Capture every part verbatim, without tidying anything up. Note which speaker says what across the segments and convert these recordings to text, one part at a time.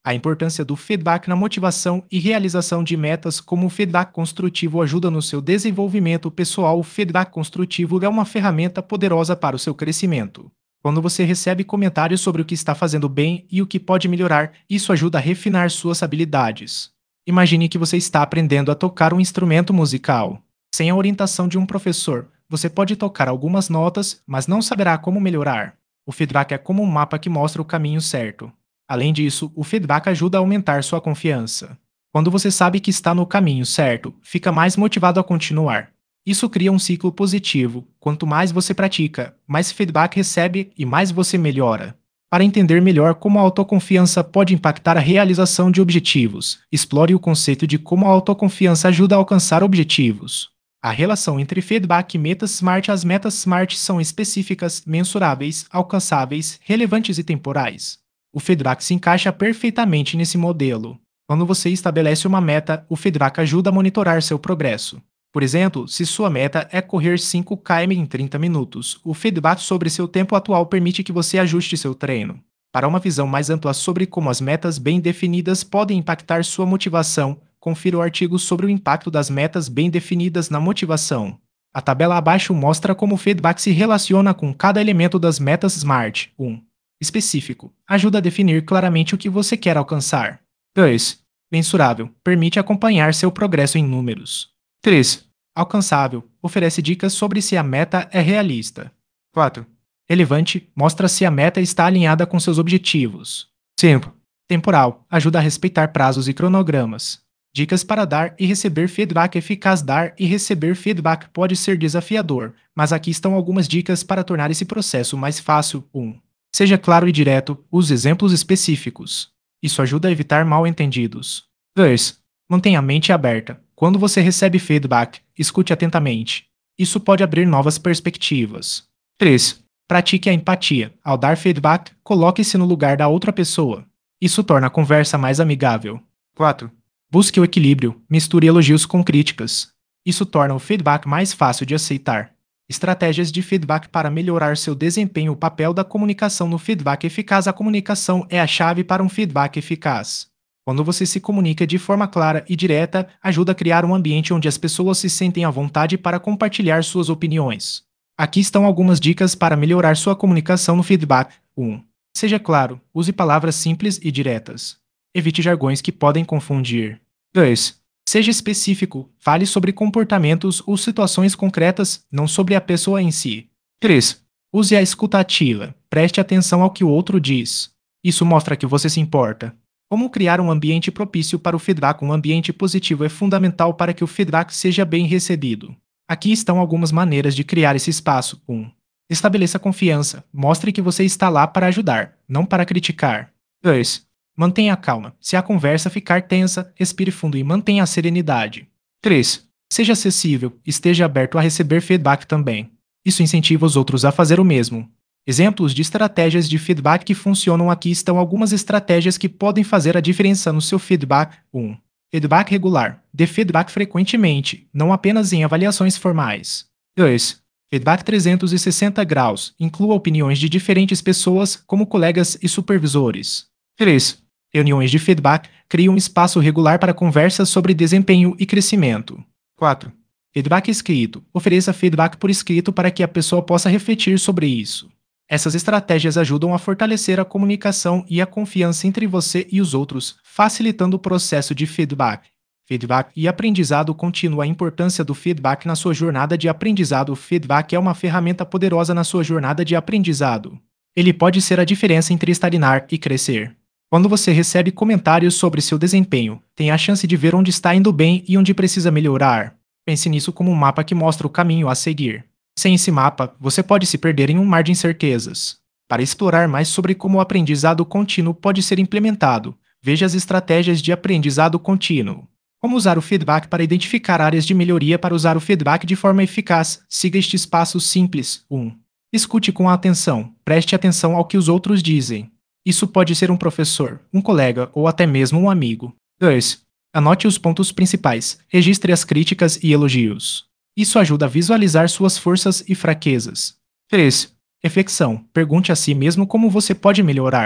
Speaker 1: A importância do feedback na motivação e realização de metas, como o feedback construtivo ajuda no seu desenvolvimento pessoal. O feedback construtivo é uma ferramenta poderosa para o seu crescimento. Quando você recebe comentários sobre o que está fazendo bem e o que pode melhorar, isso ajuda a refinar suas habilidades. Imagine que você está aprendendo a tocar um instrumento musical. Sem a orientação de um professor, você pode tocar algumas notas, mas não saberá como melhorar. O feedback é como um mapa que mostra o caminho certo. Além disso, o feedback ajuda a aumentar sua confiança. Quando você sabe que está no caminho certo, fica mais motivado a continuar. Isso cria um ciclo positivo. Quanto mais você pratica, mais feedback recebe e mais você melhora. Para entender melhor como a autoconfiança pode impactar a realização de objetivos, explore o conceito de como a autoconfiança ajuda a alcançar objetivos. A relação entre feedback e metas SMART. As metas SMART são específicas, mensuráveis, alcançáveis, relevantes e temporais. O feedback se encaixa perfeitamente nesse modelo. Quando você estabelece uma meta, o feedback ajuda a monitorar seu progresso. Por exemplo, se sua meta é correr cinco quilômetros em trinta minutos, o feedback sobre seu tempo atual permite que você ajuste seu treino. Para uma visão mais ampla sobre como as metas bem definidas podem impactar sua motivação, confira o artigo sobre o impacto das metas bem definidas na motivação. A tabela abaixo mostra como o feedback se relaciona com cada elemento das metas SMART. um. Específico. Ajuda a definir claramente o que você quer alcançar. dois. Mensurável. Permite acompanhar seu progresso em números. três. Alcançável. Oferece dicas sobre se a meta é realista. quatro. Relevante. Mostra se a meta está alinhada com seus objetivos. cinco. Temporal. Ajuda a respeitar prazos e cronogramas. Dicas para dar e receber feedback eficaz. Dar e receber feedback pode ser desafiador, mas aqui estão algumas dicas para tornar esse processo mais fácil. um. Seja claro e direto, use exemplos específicos. Isso ajuda a evitar mal-entendidos. dois. Mantenha a mente aberta. Quando você recebe feedback, escute atentamente. Isso pode abrir novas perspectivas. três. Pratique a empatia. Ao dar feedback, coloque-se no lugar da outra pessoa. Isso torna a conversa mais amigável. quatro. Busque o equilíbrio. Misture elogios com críticas. Isso torna o feedback mais fácil de aceitar. Estratégias de feedback para melhorar seu desempenho. O papel da comunicação no feedback eficaz. A comunicação é a chave para um feedback eficaz. Quando você se comunica de forma clara e direta, ajuda a criar um ambiente onde as pessoas se sentem à vontade para compartilhar suas opiniões. Aqui estão algumas dicas para melhorar sua comunicação no feedback. um. Seja claro, use palavras simples e diretas. Evite jargões que podem confundir. dois. Seja específico, fale sobre comportamentos ou situações concretas, não sobre a pessoa em si. três. Use a escuta ativa. Preste atenção ao que o outro diz. Isso mostra que você se importa. Como criar um ambiente propício para o feedback? Um ambiente positivo é fundamental para que o feedback seja bem recebido. Aqui estão algumas maneiras de criar esse espaço. um. Estabeleça confiança. Mostre que você está lá para ajudar, não para criticar. dois. Mantenha a calma. Se a conversa ficar tensa, respire fundo e mantenha a serenidade. três. Seja acessível. Esteja aberto a receber feedback também. Isso incentiva os outros a fazer o mesmo. Exemplos de estratégias de feedback que funcionam. Aqui estão algumas estratégias que podem fazer a diferença no seu feedback. um. Feedback regular. Dê feedback frequentemente, não apenas em avaliações formais. dois. Feedback trezentos e sessenta graus. Inclua opiniões de diferentes pessoas, como colegas e supervisores. três. Reuniões de feedback. Crie um espaço regular para conversas sobre desempenho e crescimento. quatro. Feedback escrito. Ofereça feedback por escrito para que a pessoa possa refletir sobre isso. Essas estratégias ajudam a fortalecer a comunicação e a confiança entre você e os outros, facilitando o processo de feedback. Feedback e aprendizado contínuo. A importância do feedback na sua jornada de aprendizado. O feedback é uma ferramenta poderosa na sua jornada de aprendizado. Ele pode ser a diferença entre estagnar e crescer. Quando você recebe comentários sobre seu desempenho, tem a chance de ver onde está indo bem e onde precisa melhorar. Pense nisso como um mapa que mostra o caminho a seguir. Sem esse mapa, você pode se perder em um mar de incertezas. Para explorar mais sobre como o aprendizado contínuo pode ser implementado, veja as estratégias de aprendizado contínuo. Como usar o feedback para identificar áreas de melhoria? Para usar o feedback de forma eficaz, siga estes passos simples. um. Escute com atenção. Preste atenção ao que os outros dizem. Isso pode ser um professor, um colega ou até mesmo um amigo. dois. Anote os pontos principais. Registre as críticas e elogios. Isso ajuda a visualizar suas forças e fraquezas. três. Reflexão. Pergunte a si mesmo como você pode melhorar.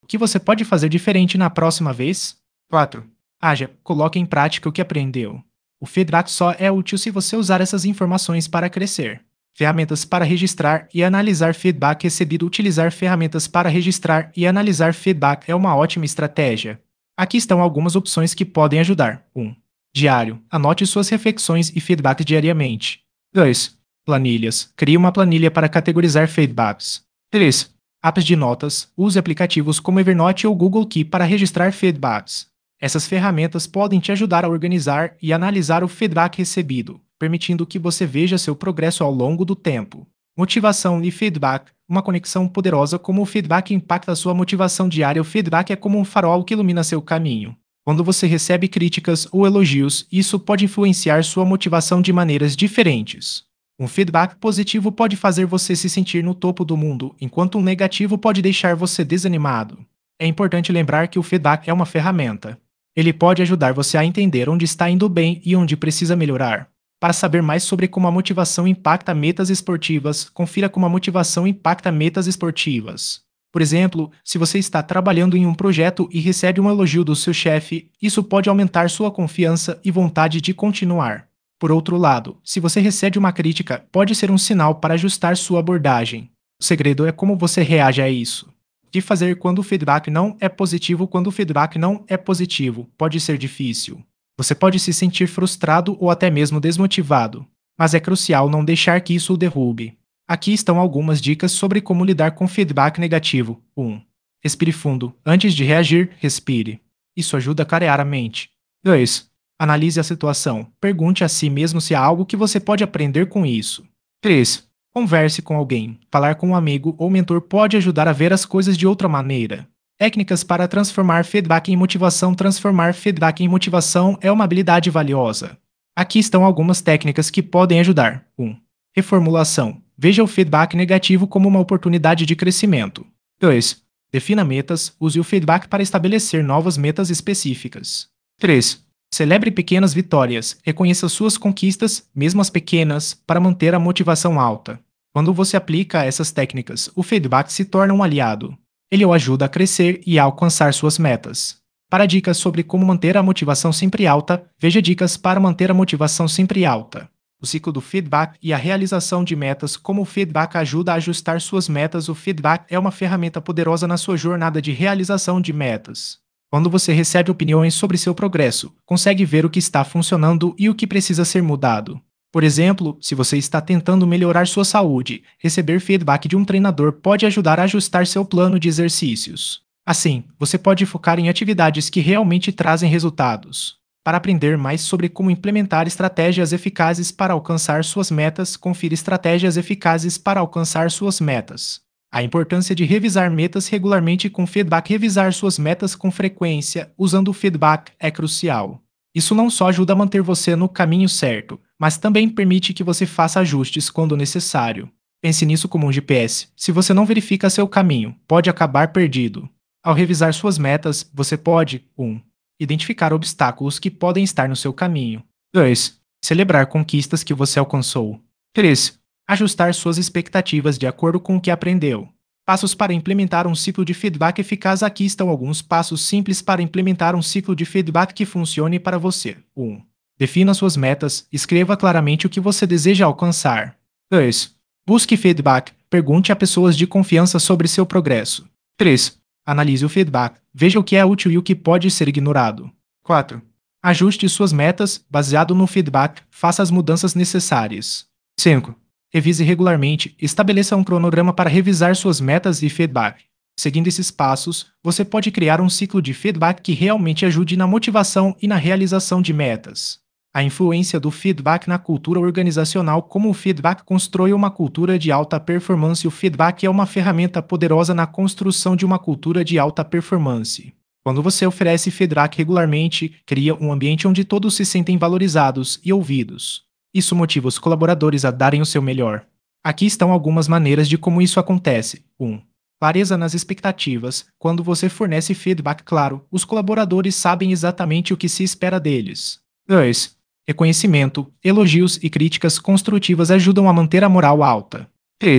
Speaker 1: O que você pode fazer diferente na próxima vez? quatro. Haja, coloque em prática o que aprendeu. O feedback só é útil se você usar essas informações para crescer. Ferramentas para registrar e analisar feedback recebido. Utilizar ferramentas para registrar e analisar feedback é uma ótima estratégia. Aqui estão algumas opções que podem ajudar. um. Diário. Anote suas reflexões e feedback diariamente. dois. Planilhas. Crie uma planilha para categorizar feedbacks. três. Apps de notas. Use aplicativos como Evernote ou Google Keep para registrar feedbacks. Essas ferramentas podem te ajudar a organizar e analisar o feedback recebido, permitindo que você veja seu progresso ao longo do tempo. Motivação e feedback. Uma conexão poderosa. Como o feedback impacta a sua motivação diária. O feedback é como um farol que ilumina seu caminho. Quando você recebe críticas ou elogios, isso pode influenciar sua motivação de maneiras diferentes. Um feedback positivo pode fazer você se sentir no topo do mundo, enquanto um negativo pode deixar você desanimado. É importante lembrar que o feedback é uma ferramenta. Ele pode ajudar você a entender onde está indo bem e onde precisa melhorar. Para saber mais sobre como a motivação impacta metas esportivas, confira como a motivação impacta metas esportivas. Por exemplo, se você está trabalhando em um projeto e recebe um elogio do seu chefe, isso pode aumentar sua confiança e vontade de continuar. Por outro lado, se você recebe uma crítica, pode ser um sinal para ajustar sua abordagem. O segredo é como você reage a isso. O que fazer quando o feedback não é positivo? Quando o feedback não é positivo, pode ser difícil. Você pode se sentir frustrado ou até mesmo desmotivado, mas é crucial não deixar que isso o derrube. Aqui estão algumas dicas sobre como lidar com feedback negativo. um. Respire fundo. Antes de reagir, respire. Isso ajuda a clarear a mente. dois. Analise a situação. Pergunte a si mesmo se há algo que você pode aprender com isso. três. Converse com alguém. Falar com um amigo ou mentor pode ajudar a ver as coisas de outra maneira. Técnicas para transformar feedback em motivação. Transformar feedback em motivação é uma habilidade valiosa. Aqui estão algumas técnicas que podem ajudar. um. Reformulação. Veja o feedback negativo como uma oportunidade de crescimento. dois. Defina metas. Use o feedback para estabelecer novas metas específicas. três. Celebre pequenas vitórias. Reconheça suas conquistas, mesmo as pequenas, para manter a motivação alta. Quando você aplica essas técnicas, o feedback se torna um aliado. Ele o ajuda a crescer e a alcançar suas metas. Para dicas sobre como manter a motivação sempre alta, veja dicas para manter a motivação sempre alta. O ciclo do feedback e a realização de metas. Como o feedback ajuda a ajustar suas metas. O feedback é uma ferramenta poderosa na sua jornada de realização de metas. Quando você recebe opiniões sobre seu progresso, consegue ver o que está funcionando e o que precisa ser mudado. Por exemplo, se você está tentando melhorar sua saúde, receber feedback de um treinador pode ajudar a ajustar seu plano de exercícios. Assim, você pode focar em atividades que realmente trazem resultados. Para aprender mais sobre como implementar estratégias eficazes para alcançar suas metas, confira estratégias eficazes para alcançar suas metas. A importância de revisar metas regularmente com feedback. Revisar suas metas com frequência, usando o feedback, é crucial. Isso não só ajuda a manter você no caminho certo, mas também permite que você faça ajustes quando necessário. Pense nisso como um G P S. Se você não verifica seu caminho, pode acabar perdido. Ao revisar suas metas, você pode um. Identificar obstáculos que podem estar no seu caminho. dois. Celebrar conquistas que você alcançou. três. Ajustar suas expectativas de acordo com o que aprendeu. Passos para implementar um ciclo de feedback eficaz. Aqui estão alguns passos simples para implementar um ciclo de feedback que funcione para você. um. Defina suas metas. Escreva claramente o que você deseja alcançar. dois. Busque feedback. Pergunte a pessoas de confiança sobre seu progresso. três. Analise o feedback. Veja o que é útil e o que pode ser ignorado. quatro. Ajuste suas metas. Baseado no feedback, faça as mudanças necessárias. cinco. Revise regularmente. Estabeleça um cronograma para revisar suas metas e feedback. Seguindo esses passos, você pode criar um ciclo de feedback que realmente ajude na motivação e na realização de metas. A influência do feedback na cultura organizacional. Como o feedback constrói uma cultura de alta performance. O feedback é uma ferramenta poderosa na construção de uma cultura de alta performance. Quando você oferece feedback regularmente, cria um ambiente onde todos se sentem valorizados e ouvidos. Isso motiva os colaboradores a darem o seu melhor. Aqui estão algumas maneiras de como isso acontece. um. Clareza nas expectativas. Quando você fornece feedback claro, os colaboradores sabem exatamente o que se espera deles. dois. Reconhecimento. Elogios e críticas construtivas ajudam a manter a moral alta. três.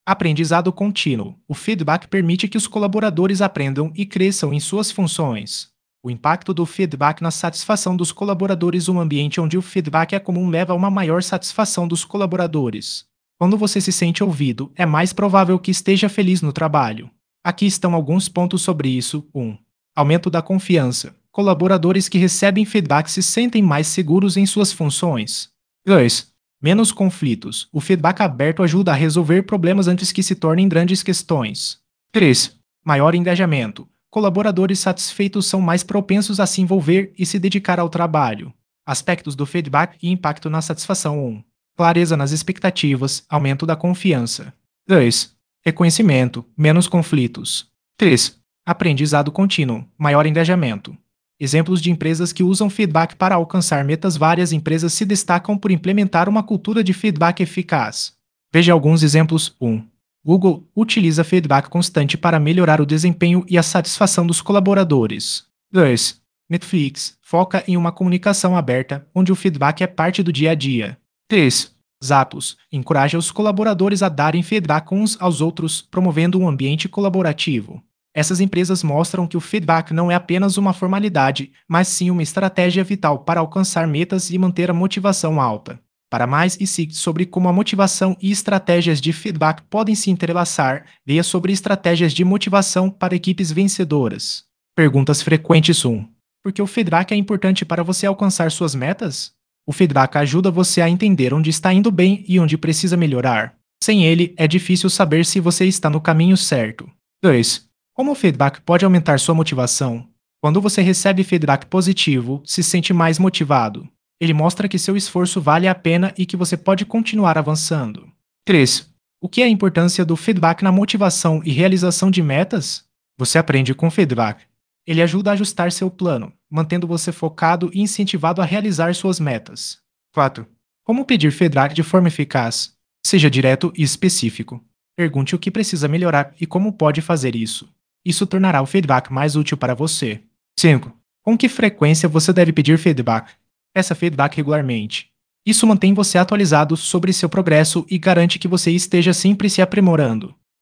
Speaker 1: Aprendizado contínuo. O feedback permite que os colaboradores aprendam e cresçam em suas funções. O impacto do feedback na satisfação dos colaboradores. Um ambiente onde o feedback é comum leva a uma maior satisfação dos colaboradores. Quando você se sente ouvido, é mais provável que esteja feliz no trabalho. Aqui estão alguns pontos sobre isso. um. Aumento da confiança. Colaboradores que recebem feedback se sentem mais seguros em suas funções. dois. Menos conflitos. O feedback aberto ajuda a resolver problemas antes que se tornem grandes questões. três. Maior engajamento. Colaboradores satisfeitos são mais propensos a se envolver e se dedicar ao trabalho. Aspectos do feedback e impacto na satisfação. um. Clareza nas expectativas, aumento da confiança. dois. Reconhecimento, menos conflitos. três. Aprendizado contínuo, maior engajamento. Exemplos de empresas que usam feedback para alcançar metas. Várias empresas se destacam por implementar uma cultura de feedback eficaz. Veja alguns exemplos. um. Google utiliza feedback constante para melhorar o desempenho e a satisfação dos colaboradores. dois. Netflix foca em uma comunicação aberta, onde o feedback é parte do dia a dia. três. Zappos encoraja os colaboradores a darem feedback uns aos outros, promovendo um ambiente colaborativo. Essas empresas mostram que o feedback não é apenas uma formalidade, mas sim uma estratégia vital para alcançar metas e manter a motivação alta. Para mais e siga sobre como a motivação e estratégias de feedback podem se entrelaçar, leia sobre estratégias de motivação para equipes vencedoras. Perguntas frequentes. um. Por que o feedback é importante para você alcançar suas metas? O feedback ajuda você a entender onde está indo bem e onde precisa melhorar. Sem ele, é difícil saber se você está no caminho certo. dois. Como o feedback pode aumentar sua motivação? Quando você recebe feedback positivo, se sente mais motivado. Ele mostra que seu esforço vale a pena e que você pode continuar avançando. três. O que é a importância do feedback na motivação e realização de metas? Você aprende com feedback. Ele ajuda a ajustar seu plano, mantendo você focado e incentivado a realizar suas metas. quatro. Como pedir feedback de forma eficaz? Seja direto e específico. Pergunte o que precisa melhorar e como pode fazer isso. Isso tornará o feedback mais útil para você. cinco. Com que frequência você deve pedir feedback? Peça feedback regularmente. Isso mantém você atualizado sobre seu progresso e garante que você esteja sempre se aprimorando.